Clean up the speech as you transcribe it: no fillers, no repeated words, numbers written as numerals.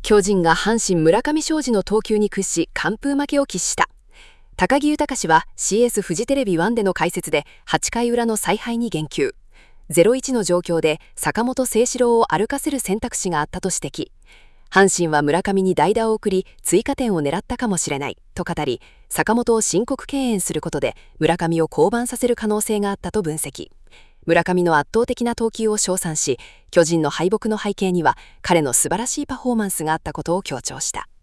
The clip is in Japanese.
巨人が阪神村上昌司の投球に屈し完封負けを喫した。高木豊氏は CS フジテレビ1での解説で8回裏の采配に言及。0-1の状況で坂本誠志郎を歩かせる選択肢があったと指摘。阪神は村上に代打を送り追加点を狙ったかもしれないと語り、坂本を申告敬遠することで村上を降板させる可能性があったと分析。村上の圧倒的な投球を称賛し、巨人の敗北の背景には彼の素晴らしいパフォーマンスがあったことを強調した。